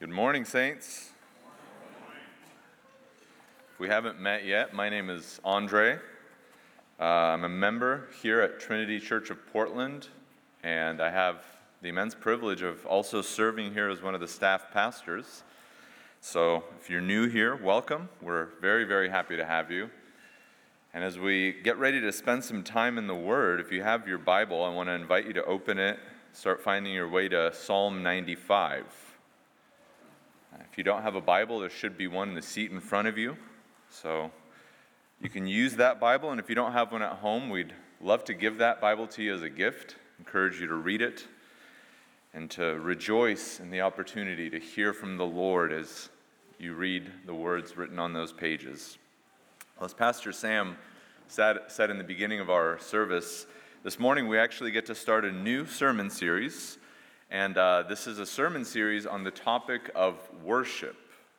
Good morning, saints. If we haven't met yet, my name is Andre. I'm a member here at Trinity Church of Portland, and I have the immense privilege of also serving here as one of the staff pastors. So if you're new here, welcome. We're very, very happy to have you. And as we get ready to spend some time in the Word, if you have your Bible, I want to invite you to open it, start finding your way to Psalm 95. If you don't have a Bible, there should be one in the seat in front of you. So you can use that Bible, and if you don't have one at home, we'd love to give that Bible to you as a gift. Encourage you to read it and to rejoice in the opportunity to hear from the Lord as you read the words written on those pages. Well, as Pastor Sam said in the beginning of our service, this morning we actually get to start a new sermon series. And this is a sermon series on the topic of worship.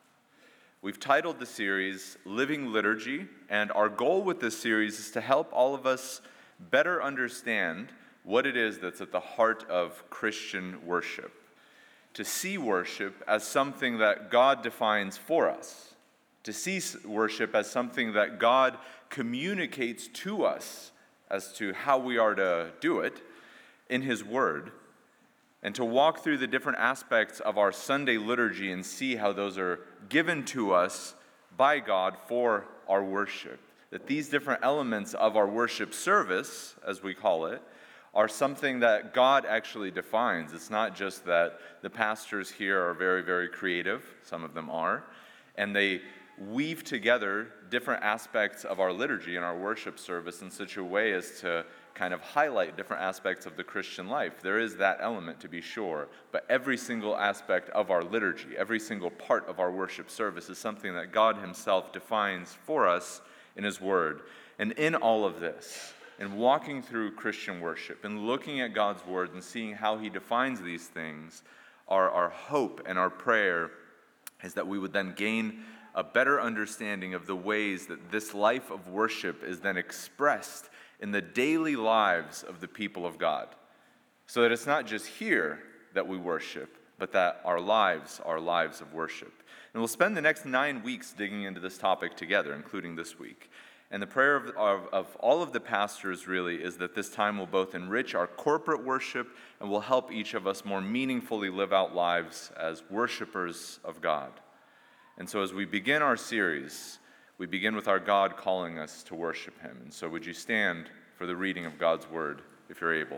We've titled the series Living Liturgy, and our goal with this series is to help all of us better understand what it is that's at the heart of Christian worship. To see worship as something that God defines for us. To see worship as something that God communicates to us as to how we are to do it in His Word. And to walk through the different aspects of our Sunday liturgy and see how those are given to us by God for our worship. That these different elements of our worship service, as we call it, are something that God actually defines. It's not just that the pastors here are very, very creative, some of them are, and they weave together different aspects of our liturgy and our worship service in such a way as to kind of highlight different aspects of the Christian life. There is that element, to be sure, but every single aspect of our liturgy, every single part of our worship service is something that God Himself defines for us in His Word. And in all of this, in walking through Christian worship and looking at God's Word and seeing how He defines these things, our hope and our prayer is that we would then gain a better understanding of the ways that this life of worship is then expressed in the daily lives of the people of God. So that it's not just here that we worship, but that our lives are lives of worship. And we'll spend the next 9 weeks digging into this topic together, including this week. And the prayer of all of the pastors really is that this time will both enrich our corporate worship and will help each of us more meaningfully live out lives as worshipers of God. And so as we begin our series, we begin with our God calling us to worship Him. And so would you stand for the reading of God's Word, if you're able.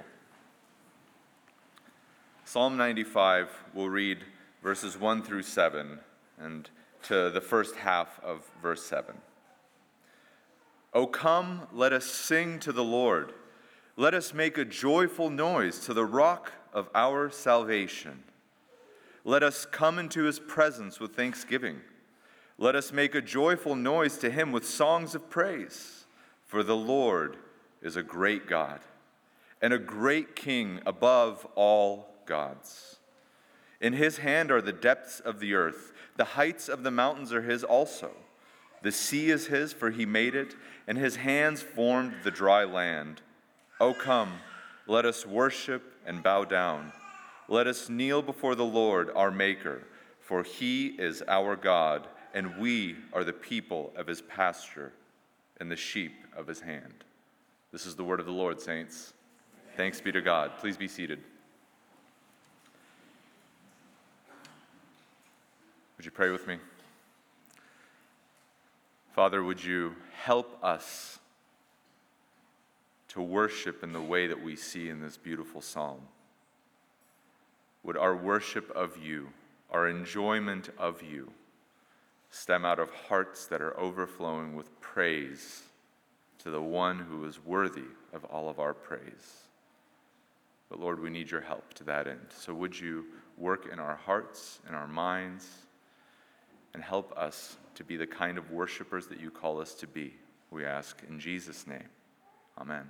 Psalm 95, we'll read verses 1 through 7, and to the first half of verse 7. O come, let us sing to the Lord. Let us make a joyful noise to the rock of our salvation. Let us come into His presence with thanksgiving. Let us make a joyful noise to Him with songs of praise. For the Lord is a great God and a great King above all gods. In His hand are the depths of the earth. The heights of the mountains are His also. The sea is His, for He made it, and His hands formed the dry land. O come, let us worship and bow down. Let us kneel before the Lord, our Maker, for He is our God, and we are the people of His pasture and the sheep of His hand. This is the word of the Lord, saints. Thanks be to God. Please be seated. Would you pray with me? Father, would you help us to worship in the way that we see in this beautiful psalm? Would our worship of you, our enjoyment of you, stem out of hearts that are overflowing with praise to the one who is worthy of all of our praise. But Lord, we need your help to that end. So would you work in our hearts, in our minds, and help us to be the kind of worshipers that you call us to be, we ask in Jesus' name. Amen.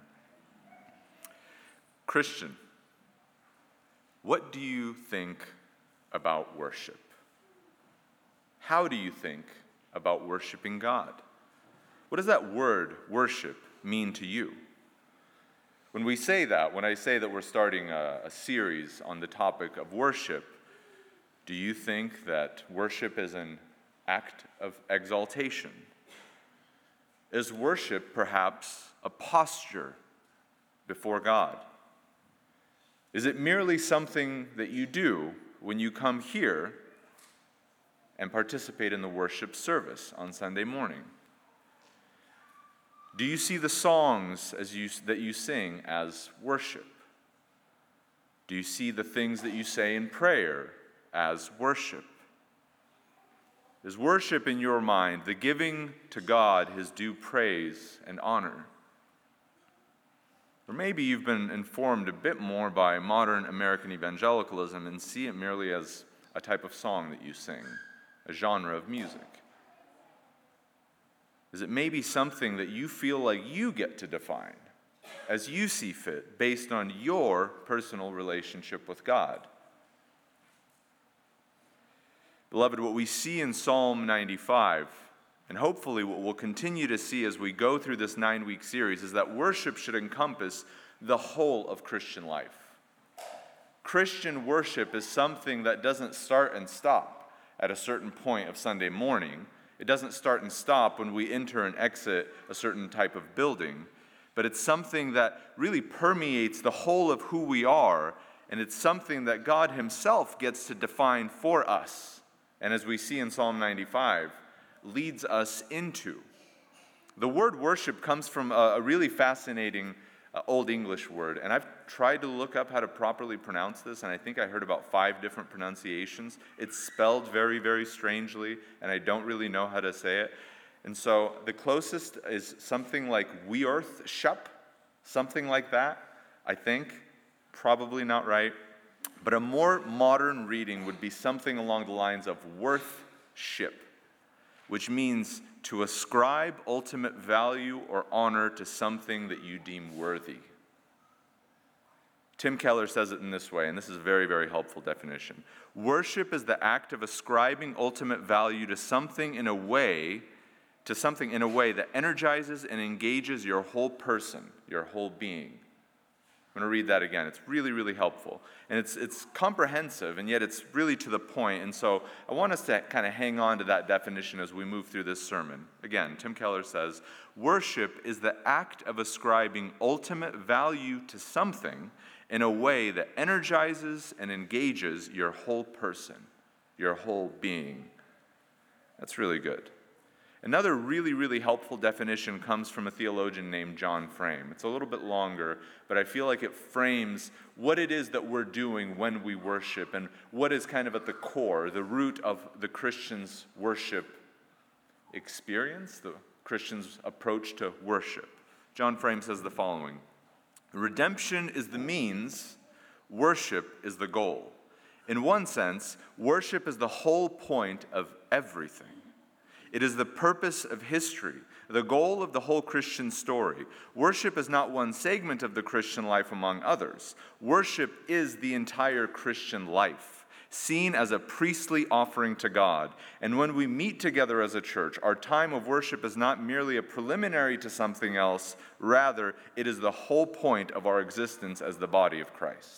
Christian, what do you think about worship? How do you think about worshiping God? What does that word, worship, mean to you? When I say that we're starting a series on the topic of worship, Do you think that worship is an act of exaltation? Is worship perhaps a posture before God? Is it merely something that you do when you come here and participate in the worship service on Sunday morning? Do you see the songs that you sing as worship? Do you see the things that you say in prayer as worship? Is worship in your mind the giving to God his due praise and honor? Or maybe you've been informed a bit more by modern American evangelicalism and see it merely as a type of song that you sing, a genre of music. Is it maybe something that you feel like you get to define as you see fit based on your personal relationship with God? Beloved, what we see in Psalm 95, and hopefully what we'll continue to see as we go through this 9-week series, is that worship should encompass the whole of Christian life. Christian worship is something that doesn't start and stop at a certain point of Sunday morning. It doesn't start and stop when we enter and exit a certain type of building, but it's something that really permeates the whole of who we are, and it's something that God himself gets to define for us, and as we see in Psalm 95, leads us into. The word worship comes from a really fascinating Old English word, and I've tried to look up how to properly pronounce this, and I think I heard about 5 different pronunciations. It's spelled very, very strangely, and I don't really know how to say it. And so the closest is something like Weorthship, something like that, I think. Probably not right. But a more modern reading would be something along the lines of worthship, which means to ascribe ultimate value or honor to something that you deem worthy. Tim Keller says it in this way, and this is a very, very helpful definition. Worship is the act of ascribing ultimate value to something in a way that energizes and engages your whole person, your whole being. I'm going to read that again. It's really, really helpful. And it's comprehensive, and yet it's really to the point. And so I want us to kind of hang on to that definition as we move through this sermon. Again, Tim Keller says, worship is the act of ascribing ultimate value to something in a way that energizes and engages your whole person, your whole being. That's really good. Another really, really helpful definition comes from a theologian named John Frame. It's a little bit longer, but I feel like it frames what it is that we're doing when we worship and what is kind of at the core, the root of the Christian's worship experience, the Christian's approach to worship. John Frame says the following: redemption is the means, worship is the goal. In one sense, worship is the whole point of everything. It is the purpose of history, the goal of the whole Christian story. Worship is not one segment of the Christian life among others. Worship is the entire Christian life, seen as a priestly offering to God. And when we meet together as a church, our time of worship is not merely a preliminary to something else. Rather, it is the whole point of our existence as the body of Christ.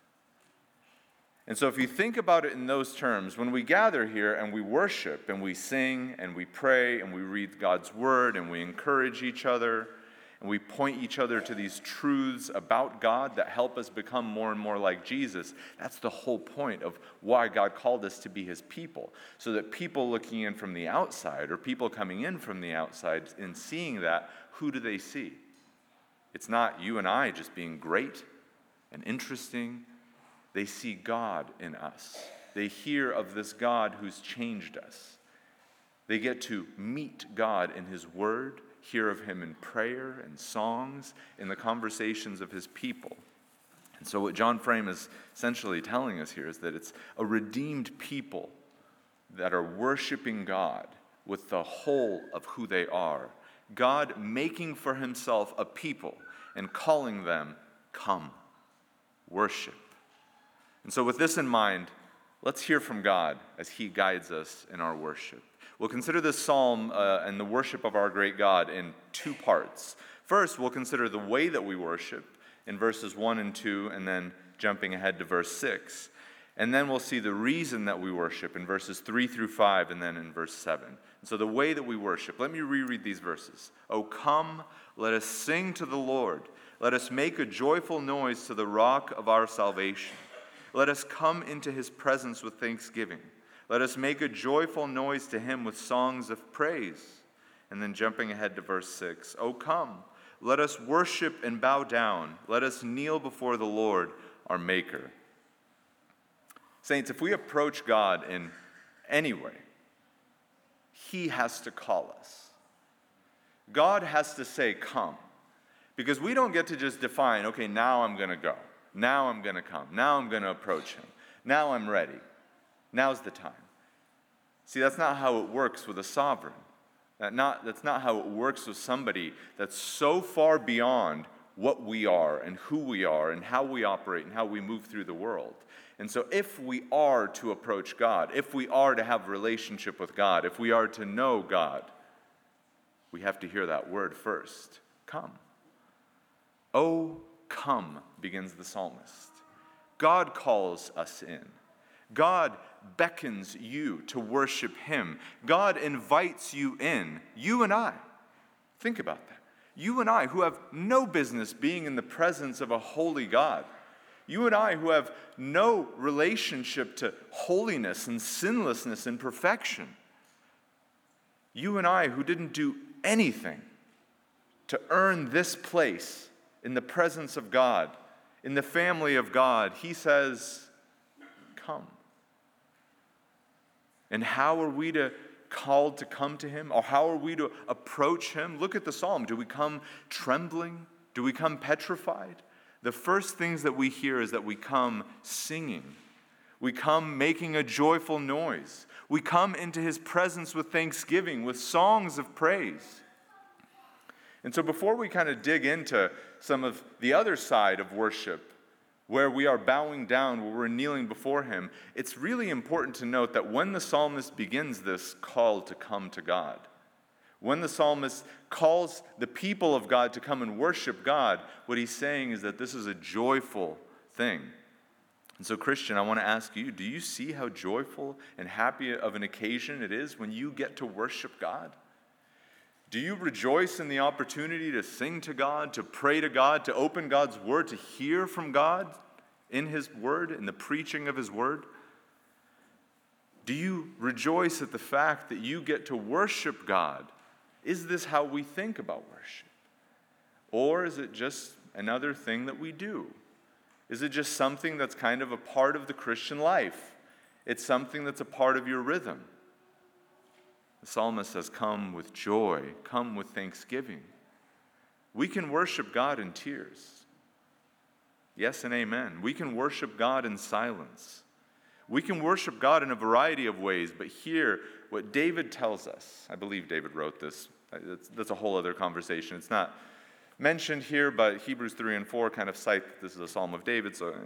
And so if you think about it in those terms, when we gather here and we worship and we sing and we pray and we read God's word and we encourage each other and we point each other to these truths about God that help us become more and more like Jesus, that's the whole point of why God called us to be his people, so that people looking in from the outside or people coming in from the outside and seeing that, who do they see? It's not you and I just being great and interesting. They see God in us. They hear of this God who's changed us. They get to meet God in his word, hear of him in prayer and songs, in the conversations of his people. And so what John Frame is essentially telling us here is that it's a redeemed people that are worshiping God with the whole of who they are. God making for himself a people and calling them, come, worship. And so with this in mind, let's hear from God as he guides us in our worship. We'll consider this psalm and the worship of our great God in 2 parts. First, we'll consider the way that we worship in verses 1 and 2, and then jumping ahead to verse 6. And then we'll see the reason that we worship in verses 3 through 5 and then in verse 7. And so the way that we worship, let me reread these verses. "O come, let us sing to the Lord. Let us make a joyful noise to the rock of our salvation. Let us come into his presence with thanksgiving. Let us make a joyful noise to him with songs of praise." And then jumping ahead to verse 6, "O come, let us worship and bow down. Let us kneel before the Lord, our Maker." Saints, if we approach God in any way, he has to call us. God has to say, "Come." Because we don't get to just define, okay, now I'm going to go. Now I'm going to come. Now I'm going to approach him. Now I'm ready. Now's the time. See, that's not how it works with a sovereign. That's not how it works with somebody that's so far beyond what we are and who we are and how we operate and how we move through the world. And so if we are to approach God, if we are to have a relationship with God, if we are to know God, we have to hear that word first. Come. "Oh, come," begins the psalmist. God calls us in. God beckons you to worship him. God invites you in. You and I. Think about that. You and I, who have no business being in the presence of a holy God. You and I, who have no relationship to holiness and sinlessness and perfection. You and I, who didn't do anything to earn this place in the presence of God, in the family of God. He says, "Come." And how are we called to come to him? Or how are we to approach him? Look at the psalm. Do we come trembling? Do we come petrified? The first things that we hear is that we come singing. We come making a joyful noise. We come into his presence with thanksgiving, with songs of praise. And so before we kind of dig into some of the other side of worship, where we are bowing down, where we're kneeling before him, it's really important to note that when the psalmist begins this call to come to God, when the psalmist calls the people of God to come and worship God, what he's saying is that this is a joyful thing. And so, Christian, I want to ask you, do you see how joyful and happy of an occasion it is when you get to worship God? Do you rejoice in the opportunity to sing to God, to pray to God, to open God's word, to hear from God in his word, in the preaching of his word? Do you rejoice at the fact that you get to worship God? Is this how we think about worship? Or is it just another thing that we do? Is it just something that's kind of a part of the Christian life? It's something that's a part of your rhythm. The psalmist says, "Come with joy, come with thanksgiving." We can worship God in tears. Yes and amen. We can worship God in silence. We can worship God in a variety of ways, but here, what David tells us, I believe David wrote this, that's a whole other conversation. It's not mentioned here, but Hebrews 3 and 4 kind of cite that this is a psalm of David. So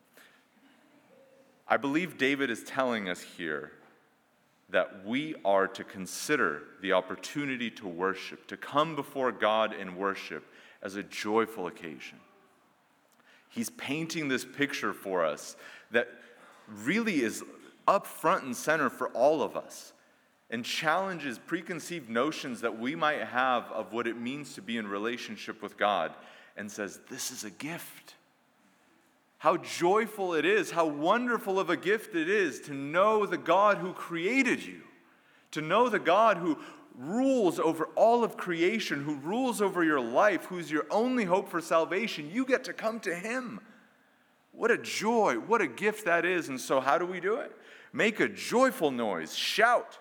I believe David is telling us here that we are to consider the opportunity to worship, to come before God in worship as a joyful occasion. He's painting this picture for us that really is up front and center for all of us and challenges preconceived notions that we might have of what it means to be in relationship with God and says, this is a gift. How joyful it is, how wonderful of a gift it is to know the God who created you, to know the God who rules over all of creation, who rules over your life, who's your only hope for salvation. You get to come to him. What a joy, what a gift that is. And so how do we do it? Make a joyful noise, shout.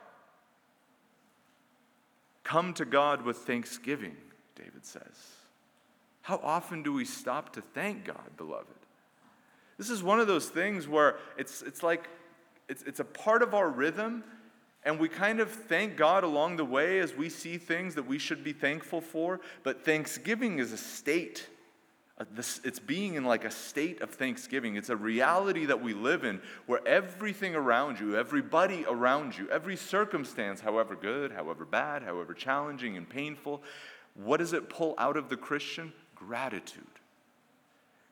Come to God with thanksgiving, David says. How often do we stop to thank God, beloved? This is one of those things where it's a part of our rhythm, and we kind of thank God along the way as we see things that we should be thankful for. But thanksgiving is a state. It's being in like a state of thanksgiving. It's a reality that we live in where everything around you, everybody around you, every circumstance, however good, however bad, however challenging and painful, what does it pull out of the Christian? Gratitude.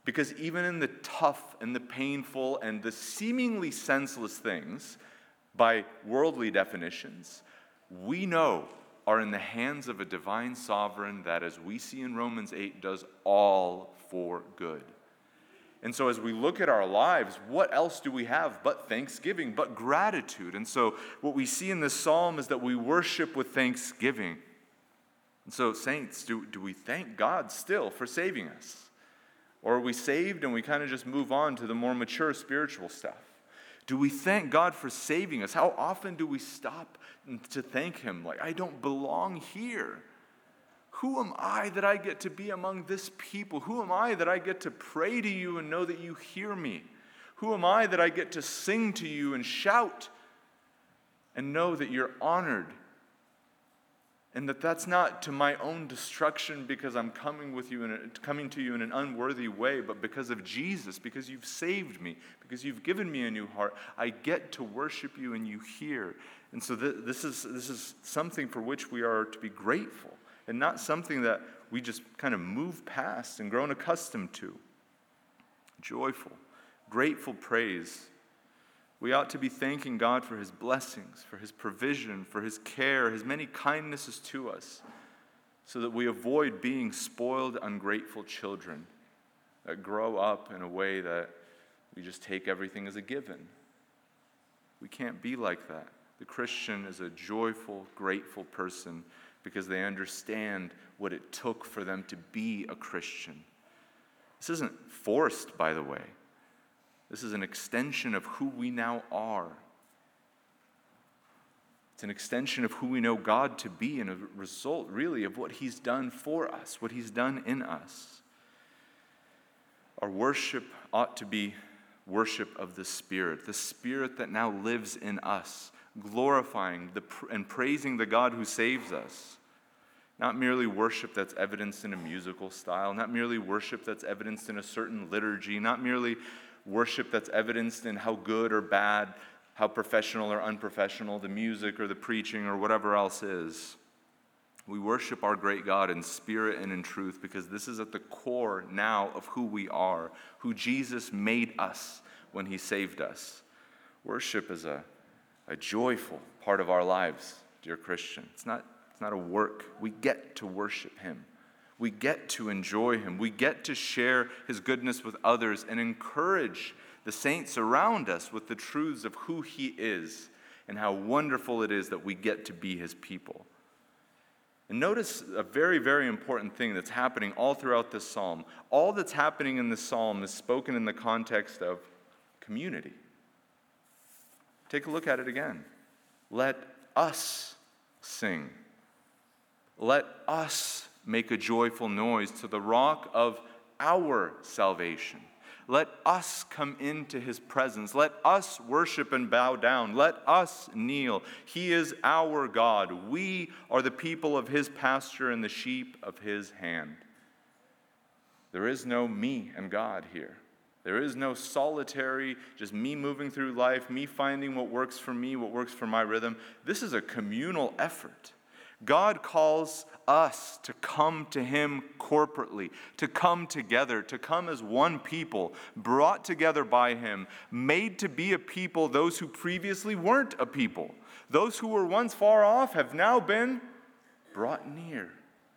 Because even in the tough and the painful and the seemingly senseless things, by worldly definitions, we know are in the hands of a divine sovereign that, as we see in Romans 8, does all for good. And so as we look at our lives, what else do we have but thanksgiving, but gratitude? And so what we see in this psalm is that we worship with thanksgiving. And so, saints, do we thank God still for saving us? Or are we saved and we kind of just move on to the more mature spiritual stuff? Do we thank God for saving us? How often do we stop to thank Him? Like, I don't belong here. Who am I that I get to be among this people? Who am I that I get to pray to you and know that you hear me? Who am I that I get to sing to you and shout and know that you're honored? And that's not to my own destruction because I'm coming to you in an unworthy way, but because of Jesus, because you've saved me, because you've given me a new heart. I get to worship you and you hear. And so this is something for which we are to be grateful, and not something that we just kind of move past and grown accustomed to. Joyful, grateful praise. We ought to be thanking God for His blessings, for His provision, for His care, His many kindnesses to us, so that we avoid being spoiled, ungrateful children that grow up in a way that we just take everything as a given. We can't be like that. The Christian is a joyful, grateful person because they understand what it took for them to be a Christian. This isn't forced, by the way. This is an extension of who we now are. It's an extension of who we know God to be and a result, really, of what He's done for us, what He's done in us. Our worship ought to be worship of the Spirit that now lives in us, glorifying and praising the God who saves us. Not merely worship that's evidenced in a musical style, not merely worship that's evidenced in a certain liturgy, not merely worship that's evidenced in how good or bad, how professional or unprofessional the music or the preaching or whatever else is. We worship our great God in spirit and in truth because this is at the core now of who we are, who Jesus made us when He saved us. Worship is a joyful part of our lives, dear Christian. It's not a work. We get to worship Him. We get to enjoy Him. We get to share His goodness with others and encourage the saints around us with the truths of who He is and how wonderful it is that we get to be His people. And notice a very, very important thing that's happening all throughout this psalm. All that's happening in this psalm is spoken in the context of community. Take a look at it again. Let us sing. Let us make a joyful noise to the rock of our salvation. Let us come into His presence. Let us worship and bow down. Let us kneel. He is our God. We are the people of His pasture and the sheep of His hand. There is no me and God here. There is no solitary, just me moving through life, me finding what works for me, what works for my rhythm. This is a communal effort. God calls us to come to Him corporately, to come together, to come as one people, brought together by Him, made to be a people, those who previously weren't a people. Those who were once far off have now been brought near,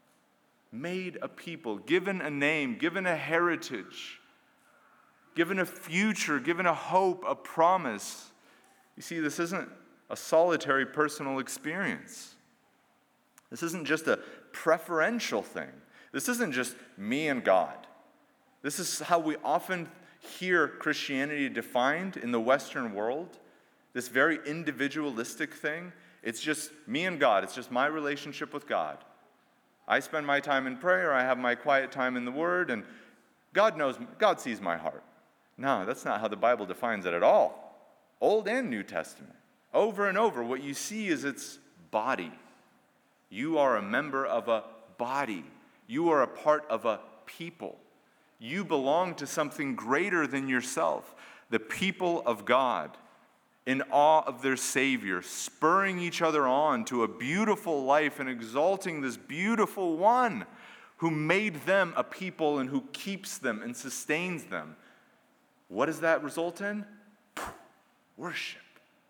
made a people, given a name, given a heritage, given a future, given a hope, a promise. You see, this isn't a solitary personal experience. This isn't just a preferential thing. This isn't just me and God. This is how we often hear Christianity defined in the Western world, this very individualistic thing. It's just me and God. It's just my relationship with God. I spend my time in prayer. I have my quiet time in the Word, and God sees my heart. No, that's not how the Bible defines it at all. Old and New Testament. Over and over, what you see is its body. You are a member of a body. You are a part of a people. You belong to something greater than yourself. The people of God, in awe of their Savior, spurring each other on to a beautiful life and exalting this beautiful one who made them a people and who keeps them and sustains them. What does that result in? Worship,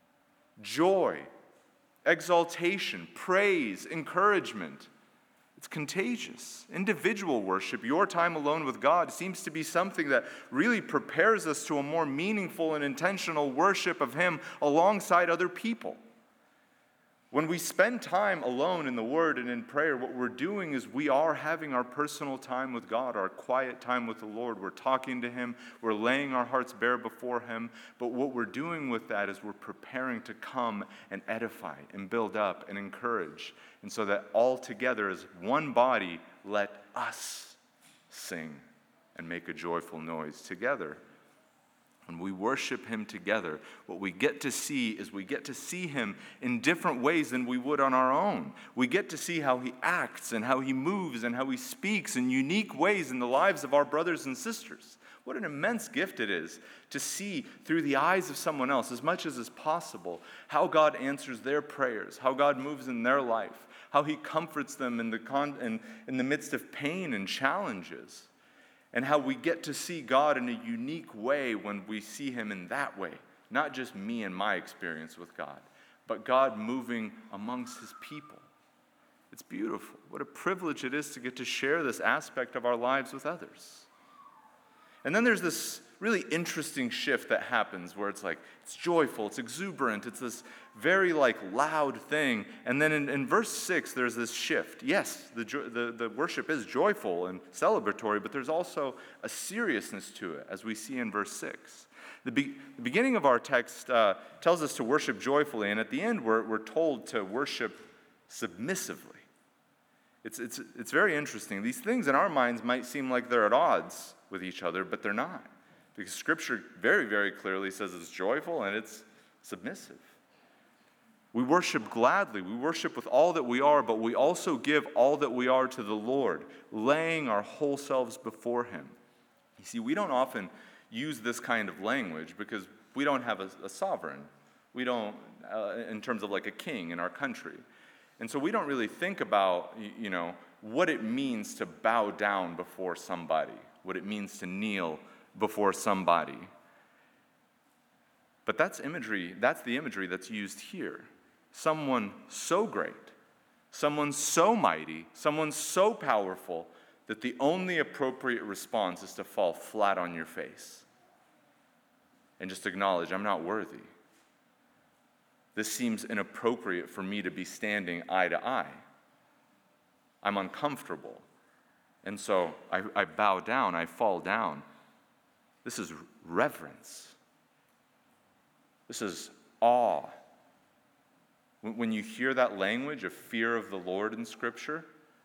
joy, exaltation, praise, encouragement. It's contagious. Individual worship, your time alone with God, seems to be something that really prepares us to a more meaningful and intentional worship of Him alongside other people. When we spend time alone in the Word and in prayer, what we're doing is we are having our personal time with God, our quiet time with the Lord. We're talking to Him. We're laying our hearts bare before Him. But what we're doing with that is we're preparing to come and edify and build up and encourage. And so that all together as one body, let us sing and make a joyful noise together. When we worship Him together, what we get to see is we get to see Him in different ways than we would on our own. We get to see how He acts and how He moves and how He speaks in unique ways in the lives of our brothers and sisters. What an immense gift it is to see through the eyes of someone else, as much as is possible, how God answers their prayers, how God moves in their life, how He comforts them in the midst of pain and challenges. And how we get to see God in a unique way when we see Him in that way. Not just me and my experience with God, but God moving amongst His people. It's beautiful. What a privilege it is to get to share this aspect of our lives with others. And then there's this really interesting shift that happens where it's like, it's joyful, it's exuberant, it's this very loud thing. And then in verse 6, there's this shift. Yes, the worship is joyful and celebratory, but there's also a seriousness to it, as we see in verse 6. The beginning of our text tells us to worship joyfully, and at the end we're told to worship submissively. It's very interesting. These things in our minds might seem like they're at odds with each other, but they're not. Because Scripture very, very clearly says it's joyful and it's submissive. We worship gladly. We worship with all that we are, but we also give all that we are to the Lord, laying our whole selves before Him. You see, we don't often use this kind of language because we don't have a sovereign. We don't, in terms of like a king in our country. And so we don't really think about, what it means to bow down before somebody, what it means to kneel before somebody. But that's the imagery that's used here. Someone so great, someone so mighty, someone so powerful that the only appropriate response is to fall flat on your face and just acknowledge, I'm not worthy. This seems inappropriate for me to be standing eye to eye. I'm uncomfortable. And so I bow down, I fall down. This is reverence. This is awe. When you hear that language of fear of the Lord in Scripture,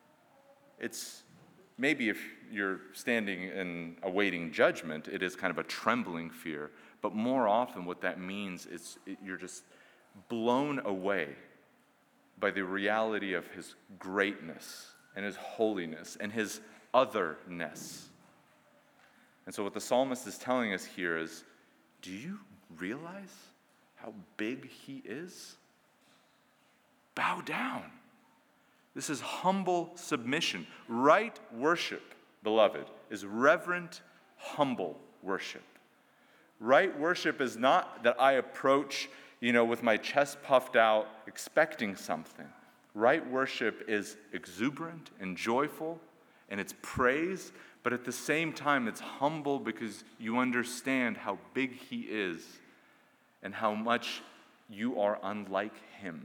it's maybe if you're standing and awaiting judgment, it is kind of a trembling fear. But more often what that means is you're just blown away by the reality of His greatness and His holiness and His otherness. And so what the psalmist is telling us here is, do you realize how big He is? Bow down. This is humble submission. Right worship, beloved, is reverent, humble worship. Right worship is not that I approach, with my chest puffed out, expecting something. Right worship is exuberant and joyful, and it's praise, but at the same time, it's humble because you understand how big He is and how much you are unlike Him.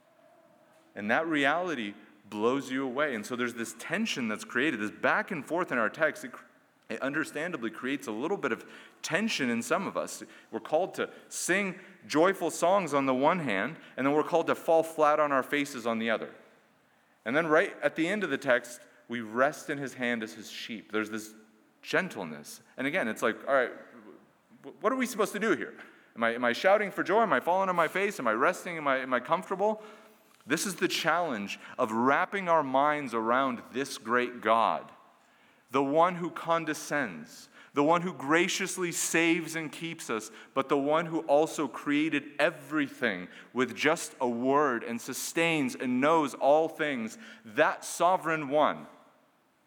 And that reality blows you away. And so there's this tension that's created, this back and forth in our text. It understandably creates a little bit of tension in some of us. We're called to sing joyful songs on the one hand, and then we're called to fall flat on our faces on the other. And then right at the end of the text, we rest in His hand as His sheep. There's this gentleness. And again, it's like, all right, what are we supposed to do here? Am I shouting for joy? Am I falling on my face? Am I resting? Am I comfortable? This is the challenge of wrapping our minds around this great God, the one who condescends, the one who graciously saves and keeps us, but the one who also created everything with just a word and sustains and knows all things. That sovereign one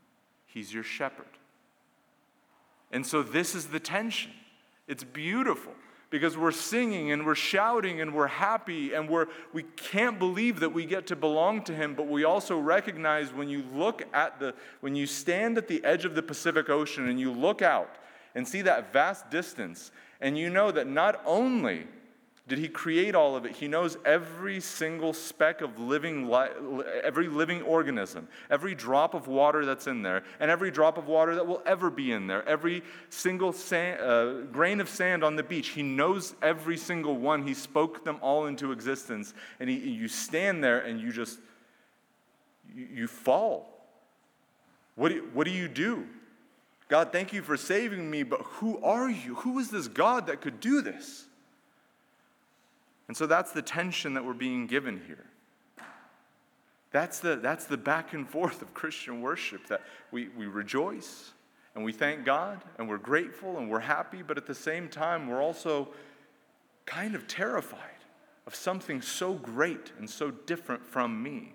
He's your shepherd. And so this is the tension. It's beautiful because we're singing and we're shouting and we're happy and we can't believe that we get to belong to him, but we also recognize when you stand at the edge of the Pacific Ocean and you look out and see that vast distance, and you know that not only did he create all of it, he knows every single speck of every living organism, every drop of water that's in there, and every drop of water that will ever be in there, every single grain of sand on the beach. He knows every single one. He spoke them all into existence. And you stand there and you fall. What do you do? God, thank you for saving me, but who are you? Who is this God that could do this? And so that's the tension that we're being given here. That's the back and forth of Christian worship, that we rejoice and we thank God and we're grateful and we're happy, but at the same time we're also kind of terrified of something so great and so different from me.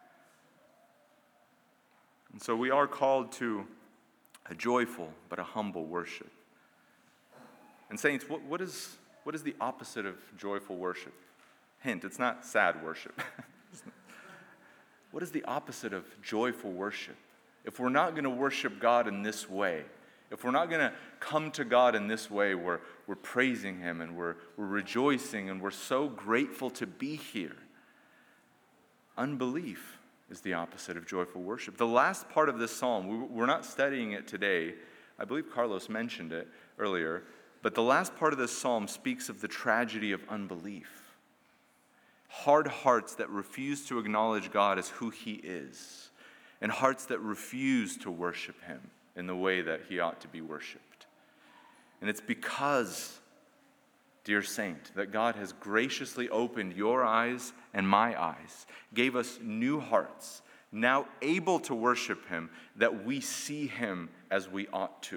And so we are called to a joyful but a humble worship. And saints, what is the opposite of joyful worship? Hint, it's not sad worship. What is the opposite of joyful worship? If we're not going to worship God in this way, if we're not going to come to God in this way, we're praising him and we're rejoicing and we're so grateful to be here. Unbelief is the opposite of joyful worship. The last part of this psalm, we're not studying it today. I believe Carlos mentioned it earlier. But the last part of this psalm speaks of the tragedy of unbelief. Hard hearts that refuse to acknowledge God as who he is, and hearts that refuse to worship him in the way that he ought to be worshiped. And it's because, dear saint, that God has graciously opened your eyes and my eyes, gave us new hearts, now able to worship him, that we see him as we ought to.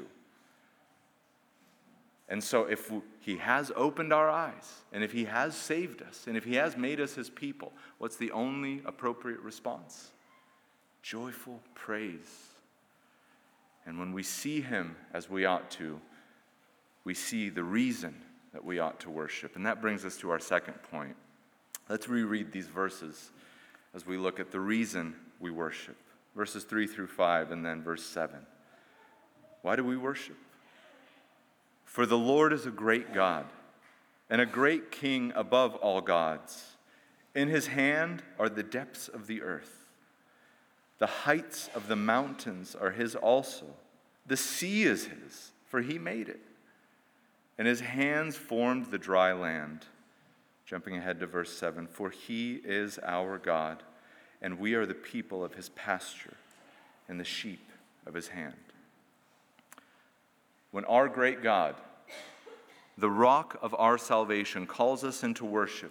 And so if he has opened our eyes, and if he has saved us, and if he has made us his people, what's the only appropriate response? Joyful praise. And when we see him as we ought to, we see the reason that we ought to worship. And that brings us to our second point. Let's reread these verses as we look at the reason we worship. Verses 3-5 and then verse 7. Why do we worship? For the Lord is a great God and a great King above all gods. In his hand are the depths of the earth. The heights of the mountains are his also. The sea is his, for he made it. And his hands formed the dry land. Jumping ahead to verse 7. For he is our God, and we are the people of his pasture and the sheep of his hand. When our great God, the rock of our salvation, calls us into worship,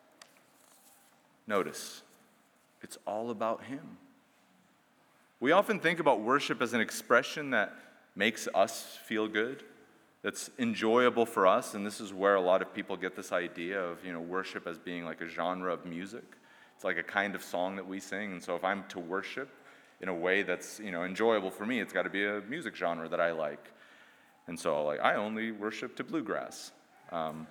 notice, it's all about him. We often think about worship as an expression that makes us feel good, that's enjoyable for us, and this is where a lot of people get this idea of, worship as being like a genre of music. It's like a kind of song that we sing, and so if I'm to worship in a way that's, enjoyable for me, it's got to be a music genre that I like. And so, I only worship to bluegrass. But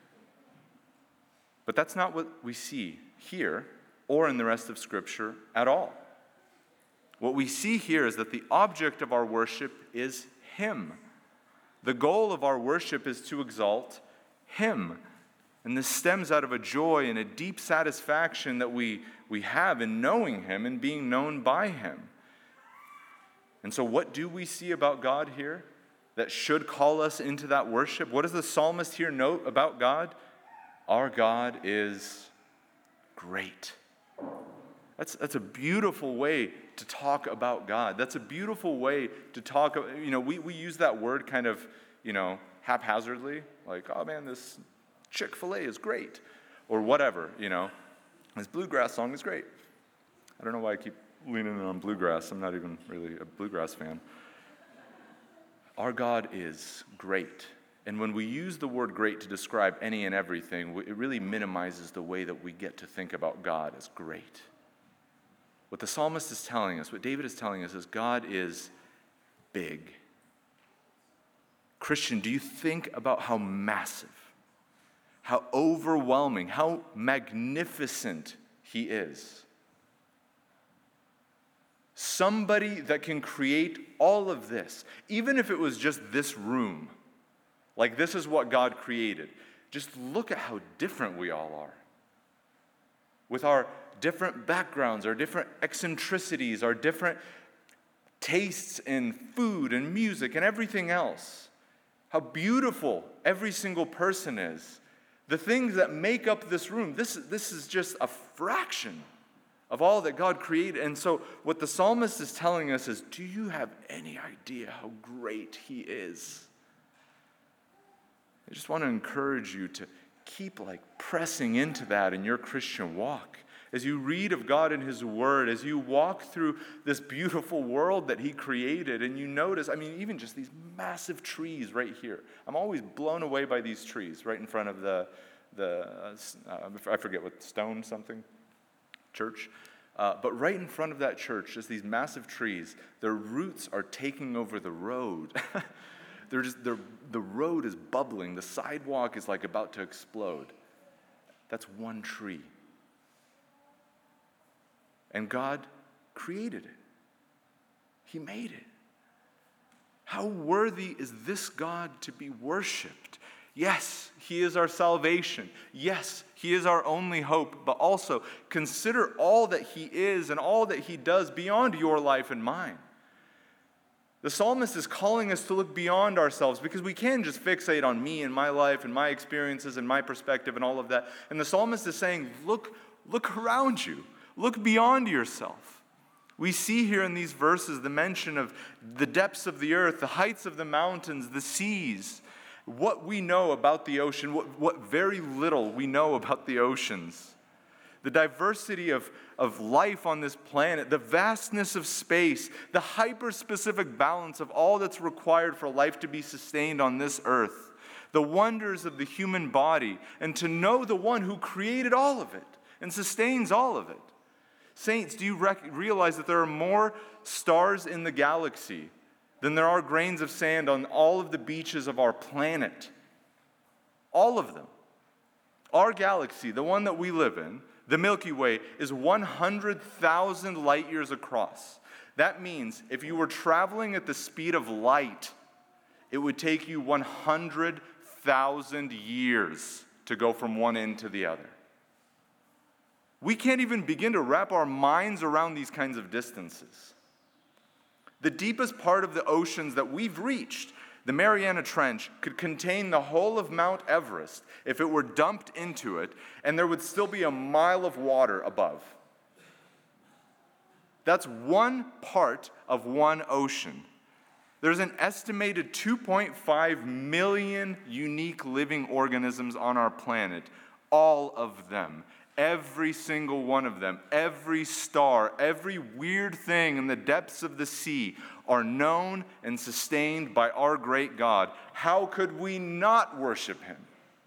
that's not what we see here or in the rest of Scripture at all. What we see here is that the object of our worship is him. The goal of our worship is to exalt him. And this stems out of a joy and a deep satisfaction that we have in knowing him and being known by him. And so what do we see about God here that should call us into that worship? What does the psalmist here note about God? Our God is great. That's a beautiful way to talk about God. That's a beautiful way to talk. We use that word kind of, haphazardly. Like, oh man, this Chick-fil-A is great. Or whatever, This bluegrass song is great. I don't know why I keep leaning in on bluegrass. I'm not even really a bluegrass fan. Our God is great. And when we use the word great to describe any and everything, it really minimizes the way that we get to think about God as great. What the psalmist is telling us, what David is telling us, is God is big. Christian, do you think about how massive, how overwhelming, how magnificent he is? Somebody that can create all of this, even if it was just this room, like this is what God created. Just look at how different we all are. With our different backgrounds, our different eccentricities, our different tastes in food and music and everything else. How beautiful every single person is. The things that make up this room, this is just a fraction of all that God created. And so what the psalmist is telling us is, do you have any idea how great he is? I just want to encourage you to keep pressing into that in your Christian walk. As you read of God in his word, as you walk through this beautiful world that he created, and you notice, even just these massive trees right here. I'm always blown away by these trees right in front of I forget what, stone something? Church. But right in front of that church, just these massive trees, their roots are taking over the road. The road is bubbling. The sidewalk is about to explode. That's one tree. And God created it. He made it. How worthy is this God to be worshiped? Yes, he is our salvation. Yes, he is our only hope. But also, consider all that he is and all that he does beyond your life and mine. The psalmist is calling us to look beyond ourselves because we can just fixate on me and my life and my experiences and my perspective and all of that. And the psalmist is saying, look around you. Look beyond yourself. We see here in these verses the mention of the depths of the earth, the heights of the mountains, the seas, what we know about the ocean, what very little we know about the oceans, the diversity of life on this planet, the vastness of space, the hyper-specific balance of all that's required for life to be sustained on this earth, the wonders of the human body, and to know the one who created all of it and sustains all of it. Saints, do you realize that there are more stars in the galaxy than there are grains of sand on all of the beaches of our planet? All of them. Our galaxy, the one that we live in, the Milky Way, is 100,000 light years across. That means if you were traveling at the speed of light, it would take you 100,000 years to go from one end to the other. We can't even begin to wrap our minds around these kinds of distances. The deepest part of the oceans that we've reached, the Mariana Trench, could contain the whole of Mount Everest if it were dumped into it, and there would still be a mile of water above. That's one part of one ocean. There's an estimated 2.5 million unique living organisms on our planet, all of them. Every single one of them, every star, every weird thing in the depths of the sea are known and sustained by our great God. How could we not worship him?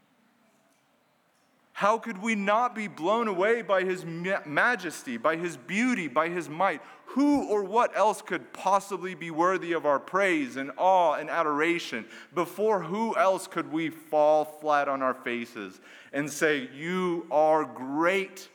How could we not be blown away by his majesty, by his beauty, by his might? Who or what else could possibly be worthy of our praise and awe and adoration? Before who else could we fall flat on our faces and say, you are great?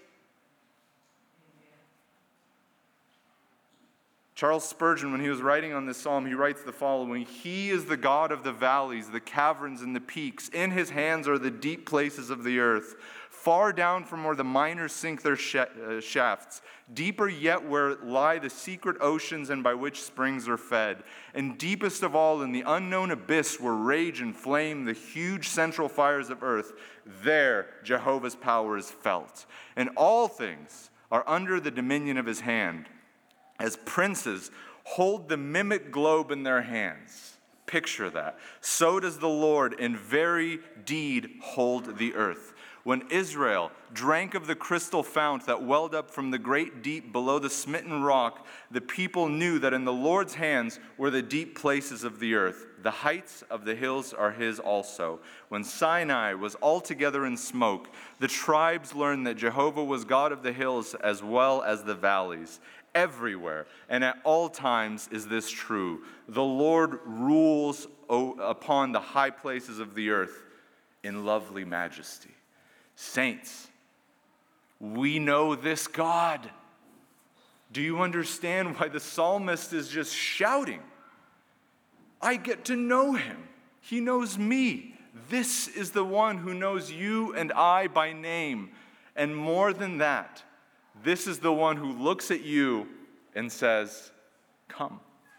Charles Spurgeon, when he was writing on this psalm, he writes the following: He is the God of the valleys, the caverns, and the peaks. In his hands are the deep places of the earth, far down from where the miners sink their shafts, deeper yet where lie the secret oceans and by which springs are fed, and deepest of all in the unknown abyss where rage and flame the huge central fires of earth. There Jehovah's power is felt, and all things are under the dominion of his hand. As princes hold the mimic globe in their hands. Picture that. So does the Lord in very deed hold the earth. When Israel drank of the crystal fount that welled up from the great deep below the smitten rock, the people knew that in the Lord's hands were the deep places of the earth. The heights of the hills are his also. When Sinai was altogether in smoke, the tribes learned that Jehovah was God of the hills as well as the valleys. everywhere, and at all times is this true. The Lord rules upon the high places of the earth in lovely majesty. Saints, we know this God. Do you understand why the psalmist is just shouting? I get to know him. He knows me. This is the one who knows you and I by name. And more than that, this is the one who looks at you and says, come.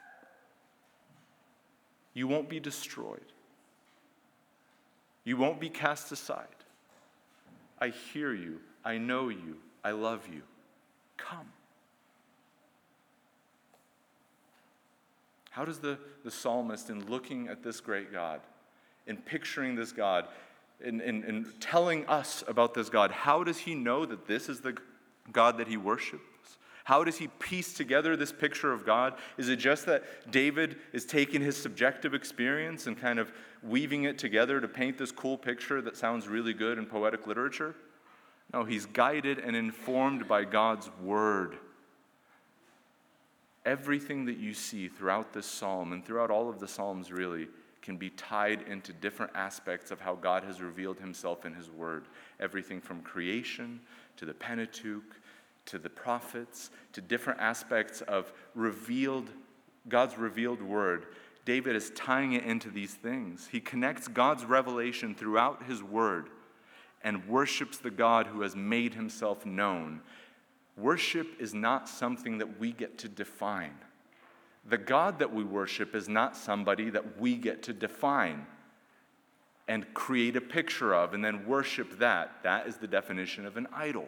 You won't be destroyed. You won't be cast aside. I hear you. I know you. I love you. Come. How does the psalmist, in looking at this great God, in picturing this God, in telling us about this God, how does he know that this is the God that he worships? How does he piece together this picture of God? Is it just that David is taking his subjective experience and kind of weaving it together to paint this cool picture that sounds really good in poetic literature? No, he's guided and informed by God's word. Everything that you see throughout this psalm, and throughout all of the psalms really, can be tied into different aspects of how God has revealed himself in his word. Everything from creation to the Pentateuch, to the prophets, to different aspects of God's revealed word. David is tying it into these things. He connects God's revelation throughout his word and worships the God who has made himself known. Worship is not something that we get to define. The God that we worship is not somebody that we get to define and create a picture of and then worship that. That is the definition of an idol.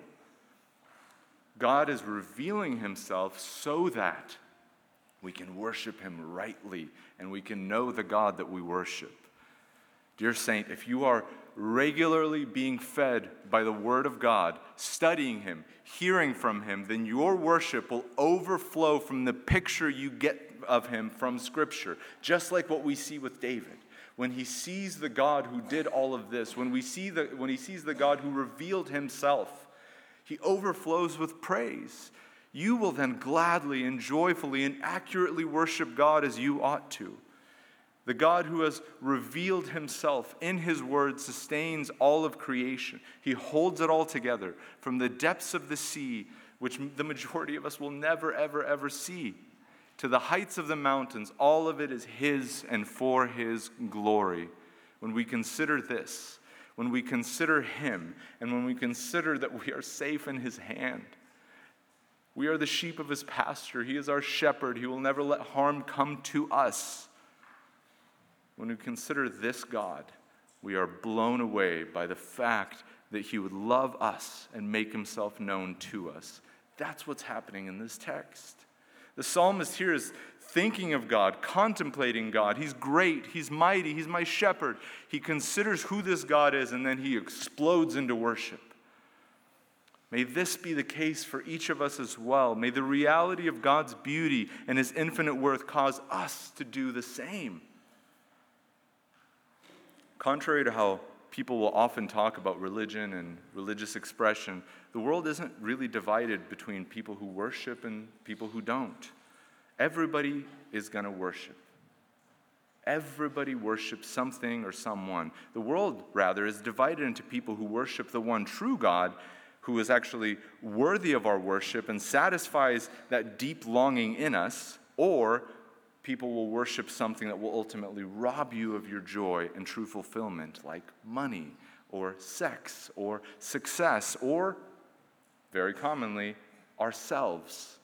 God is revealing himself so that we can worship him rightly and we can know the God that we worship. Dear saint, if you are regularly being fed by the word of God, studying him, hearing from him, then your worship will overflow from the picture you get of him from Scripture, just like what we see with David. When he sees the God who did all of this, when he sees the God who revealed himself, he overflows with praise. You will then gladly and joyfully and accurately worship God as you ought to. The God who has revealed himself in his word sustains all of creation. He holds it all together from the depths of the sea, which the majority of us will never, ever, ever see, to the heights of the mountains. All of it is his and for his glory. When we consider this, when we consider him, and when we consider that we are safe in his hand, we are the sheep of his pasture. He is our shepherd. He will never let harm come to us. When we consider this God, we are blown away by the fact that he would love us and make himself known to us. That's what's happening in this text. The psalmist here is thinking of God, contemplating God. He's great, he's mighty, he's my shepherd. He considers who this God is, and then he explodes into worship. May this be the case for each of us as well. May the reality of God's beauty and his infinite worth cause us to do the same. Contrary to how people will often talk about religion and religious expression, the world isn't really divided between people who worship and people who don't. Everybody is going to worship. Everybody worships something or someone. The world, rather, is divided into people who worship the one true God, who is actually worthy of our worship and satisfies that deep longing in us, or people will worship something that will ultimately rob you of your joy and true fulfillment, like money or sex or success or, very commonly, ourselves.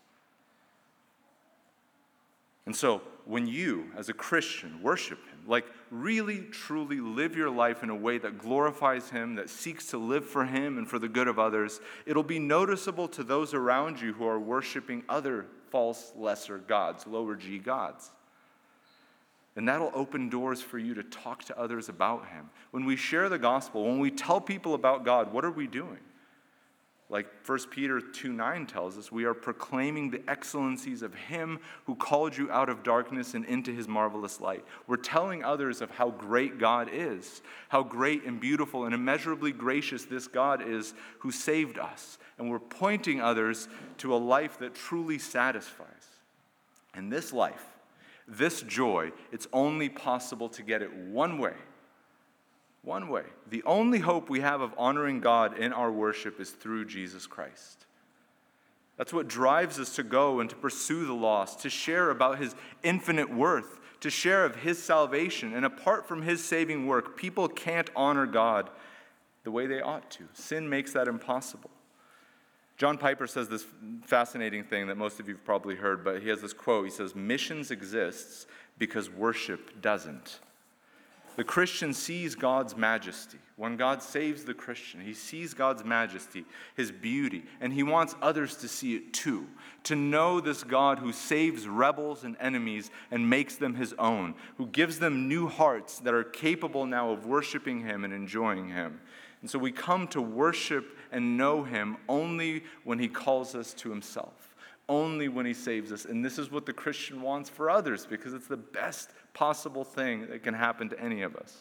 And so, when you, as a Christian, worship him, like really, truly live your life in a way that glorifies him, that seeks to live for him and for the good of others, it'll be noticeable to those around you who are worshiping other false, lesser gods, lower G gods. And that'll open doors for you to talk to others about him. When we share the gospel, when we tell people about God, what are we doing? Like 1 Peter 2:9 tells us, we are proclaiming the excellencies of him who called you out of darkness and into his marvelous light. We're telling others of how great God is, how great and beautiful and immeasurably gracious this God is who saved us. And we're pointing others to a life that truly satisfies. And this life, this joy, it's only possible to get it one way. One way. The only hope we have of honoring God in our worship is through Jesus Christ. That's what drives us to go and to pursue the lost, to share about his infinite worth, to share of his salvation. And apart from his saving work, people can't honor God the way they ought to. Sin makes that impossible. John Piper says this fascinating thing that most of you have probably heard, but he has this quote. He says, "Missions exists because worship doesn't." The Christian sees God's majesty. When God saves the Christian, he sees God's majesty, his beauty, and he wants others to see it too, to know this God who saves rebels and enemies and makes them his own, who gives them new hearts that are capable now of worshiping him and enjoying him. And so we come to worship and know him only when he calls us to himself, only when he saves us. And this is what the Christian wants for others, because it's the best possible thing that can happen to any of us.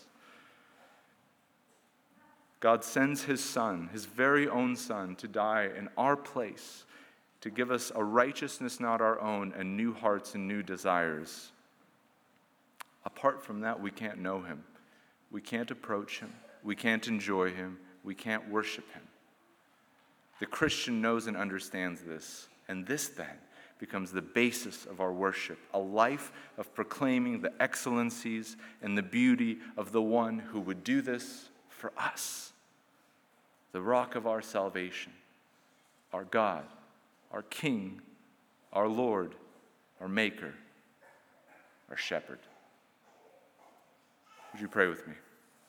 God sends his Son, his very own Son, to die in our place, to give us a righteousness not our own and new hearts and new desires. Apart from that, we can't know him. We can't approach him. We can't enjoy him. We can't worship him. The Christian knows and understands this, and this then becomes the basis of our worship, a life of proclaiming the excellencies and the beauty of the one who would do this for us, the rock of our salvation, our God, our King, our Lord, our Maker, our Shepherd. Would you pray with me?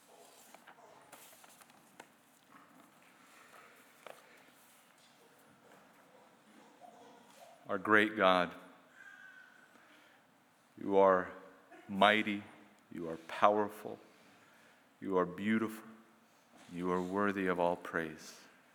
Our great God, you are mighty, you are powerful, you are beautiful, you are worthy of all praise.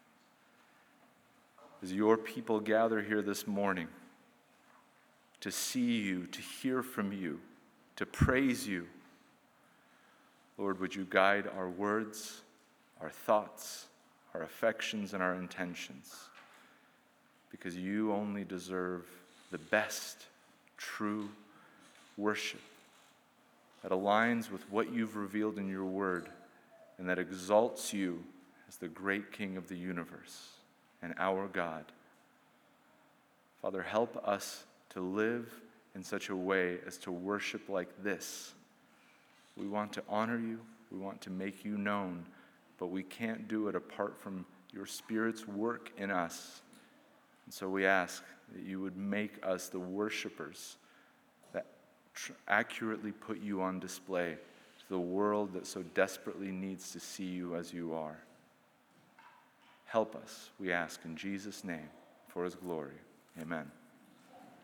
As your people gather here this morning to see you, to hear from you, to praise you, Lord, would you guide our words, our thoughts, our affections, and our intentions? Because you only deserve the best, true worship that aligns with what you've revealed in your word and that exalts you as the great King of the universe and our God. Father, help us to live in such a way as to worship like this. We want to honor you, we want to make you known, but we can't do it apart from your Spirit's work in us. And so we ask that you would make us the worshipers that accurately put you on display to the world that so desperately needs to see you as you are. Help us, we ask in Jesus' name, for his glory. Amen.